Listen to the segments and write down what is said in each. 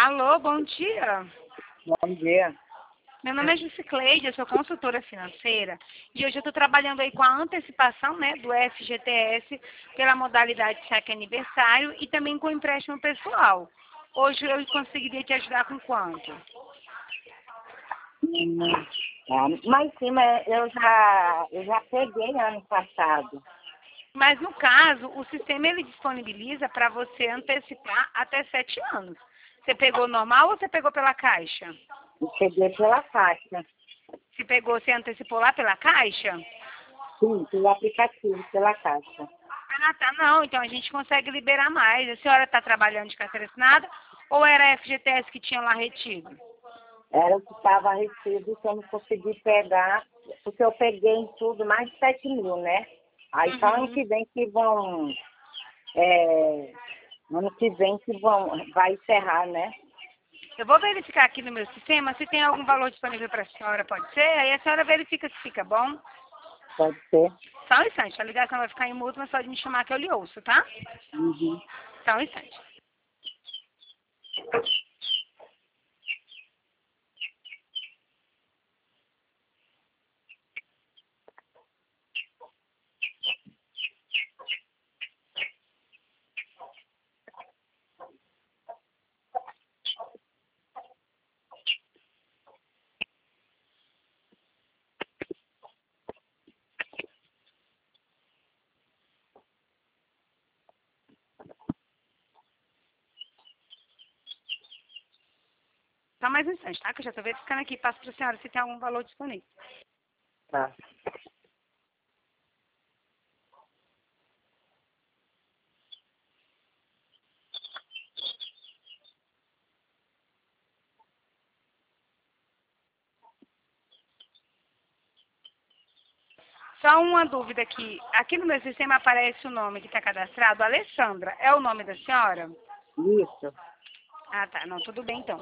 Alô, bom dia. Bom dia. Meu nome é Jusicleide, eu sou consultora financeira e hoje eu estou trabalhando aí com a antecipação, né, do FGTS pela modalidade cheque aniversário e também com empréstimo pessoal. Hoje eu conseguiria te ajudar com quanto? Mas sim, mas eu já peguei ano passado. Mas no caso, o sistema ele disponibiliza para você antecipar até 7 anos. Você pegou normal ou você pegou pela Caixa? Eu peguei pela Caixa. Se pegou, você antecipou lá pela Caixa? Sim, pelo aplicativo, pela Caixa. Ah, tá, não. Então a gente consegue liberar mais. A senhora está trabalhando de carteira assinada ou era a FGTS que tinha lá retido? Era o que estava recebido que eu não consegui pegar, porque eu peguei em tudo mais de 7 mil, né? Aí só ano que vem que vão, ano que vem que vai encerrar, né? Eu vou verificar aqui no meu sistema se tem algum valor disponível para a senhora, pode ser? Aí a senhora verifica se fica bom. Pode ser. Só um instante, a ligação vai ficar em mudo, mas pode me chamar que eu lhe ouço, tá? Uhum. Só um instante. Só mais um instante, tá? Que eu já estou verificando aqui. Passo para a senhora se tem algum valor disponível. Tá. Só uma dúvida aqui. Aqui no meu sistema aparece o nome que está cadastrado, Alessandra. É o nome da senhora? Isso. Ah, tá. Não, tudo bem então.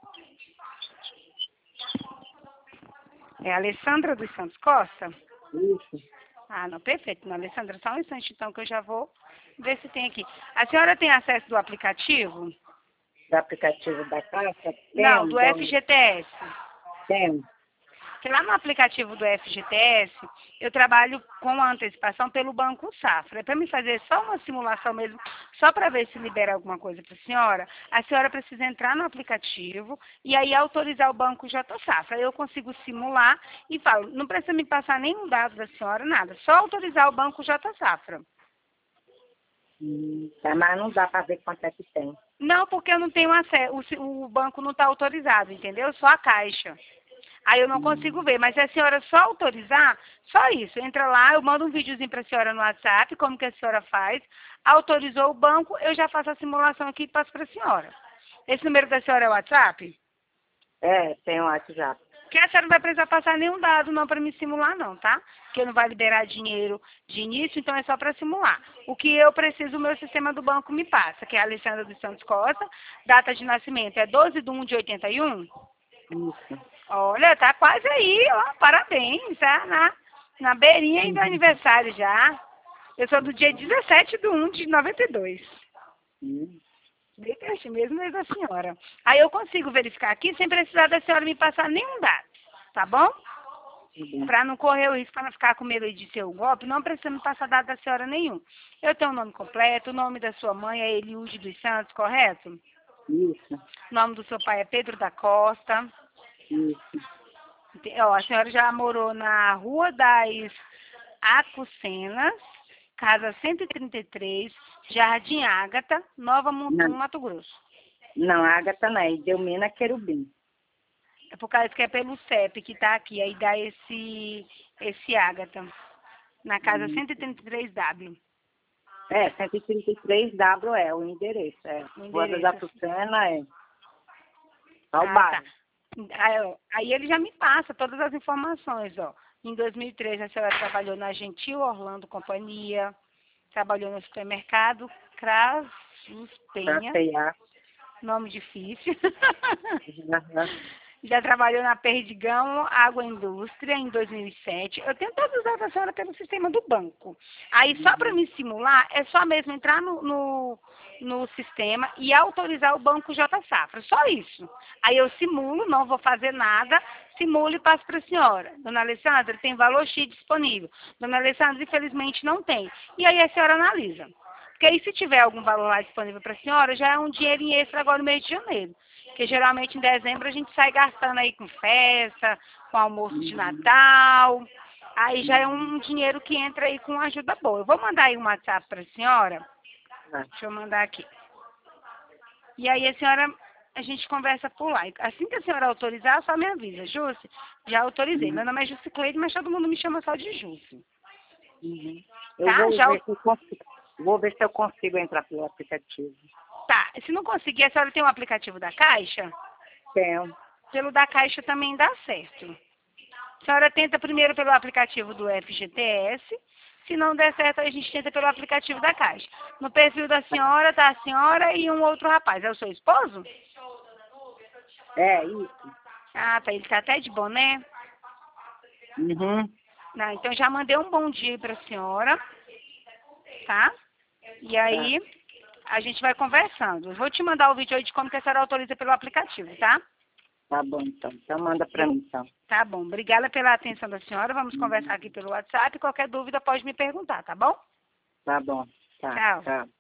É Alessandra dos Santos Costa? Isso. Ah, não, perfeito. Não, Alessandra, só um instante então que eu já vou ver se tem aqui. A senhora tem acesso do aplicativo? Do aplicativo da Caixa? Não, do Temos. FGTS. Temos. Porque lá no aplicativo do FGTS, eu trabalho com a antecipação pelo Banco Safra. É para me fazer só uma simulação mesmo, só para ver se libera alguma coisa para a senhora precisa entrar no aplicativo e aí autorizar o Banco J Safra. Aí eu consigo simular e falo, não precisa me passar nenhum dado da senhora, nada, só autorizar o Banco J Safra. Tá, mas não dá para ver quanto é que tem. Não, porque eu não tenho acesso, o banco não está autorizado, entendeu? Só a Caixa. Aí eu não consigo ver, mas se a senhora só autorizar, só isso. Entra lá, eu mando um videozinho para a senhora no WhatsApp, como que a senhora faz. Autorizou o banco, eu já faço a simulação aqui e passo para a senhora. Esse número da senhora é o WhatsApp? Tem um WhatsApp. Que a senhora não vai precisar passar nenhum dado não para me simular não, tá? Porque não vai liberar dinheiro de início, então é só para simular. O que eu preciso, o meu sistema do banco me passa, que é a Alessandra dos Santos Costa, data de nascimento é 12/1 de 81. Isso. Olha, tá quase aí, ó, parabéns, tá? Na beirinha aí do aniversário já. Eu sou do dia 17/1 de 92. Hum. Bem pertinho mesmo da senhora. Aí eu consigo verificar aqui sem precisar da senhora me passar nenhum dado, tá bom? Para não correr o risco, para não ficar com medo de ser um golpe, não precisa me passar dado da senhora nenhum. Eu tenho o nome completo, o nome da sua mãe é Eliude dos Santos, correto? Isso. O nome do seu pai é Pedro da Costa. Isso. Ó, a senhora já morou na Rua das Acucenas, casa 133, Jardim Ágata, Nova Mutum, Não, Mato Grosso. não, Ágata não, é Delmina Querubim. É por causa que é pelo CEP que tá aqui, aí dá esse Ágata, na casa 133W, 133W é o endereço, o Rua da endereço. Tucana ao Ah, tá. bairro. Aí ele já me passa todas as informações, ó. Em 2003 a senhora trabalhou na Gentil Orlando Companhia, trabalhou no supermercado Crasus Pra Penha, cear. nome difícil. Já trabalhou na Perdigão Água Indústria em 2007. Eu tenho todos os dados da senhora pelo sistema do banco. Aí, só para me simular, é só mesmo entrar no sistema e autorizar o Banco J Safra. Só isso. Aí eu simulo, não vou fazer nada, simulo e passo para a senhora. Dona Alessandra, tem valor X disponível. Dona Alessandra, infelizmente, não tem. E aí a senhora analisa. Porque aí, se tiver algum valor lá disponível para a senhora, já é um dinheirinho extra agora no mês de janeiro. Porque geralmente em dezembro a gente sai gastando aí com festa, com almoço de Natal. Aí já é um dinheiro que entra aí com ajuda boa. Eu vou mandar aí um WhatsApp para a senhora. Deixa eu mandar aqui. E aí a gente conversa por lá. Assim que a senhora autorizar, só me avisa. Jússi, já autorizei. Meu nome é Jússi Cleide, mas todo mundo me chama só de Jússi. Eu Tá? vou ver se eu consigo entrar pelo aplicativo. Tá. Se não conseguir, a senhora tem um aplicativo da Caixa? Tenho. Pelo da Caixa também dá certo. A senhora tenta primeiro pelo aplicativo do FGTS. Se não der certo, a gente tenta pelo aplicativo da Caixa. No perfil da senhora, tá a senhora e um outro rapaz. É o seu esposo? É, isso. Ah, tá. Ele tá até de boné. Uhum. Não, então já mandei um bom dia para a senhora. Tá? E aí, a gente vai conversando. Eu vou te mandar o vídeo aí de como que a senhora autoriza pelo aplicativo, tá? Tá bom, então. Então manda pra mim, então. Tá bom. Obrigada pela atenção da senhora. Vamos conversar aqui pelo WhatsApp. Qualquer dúvida pode me perguntar, tá bom? Tá bom. Tá. Tchau. Tchau.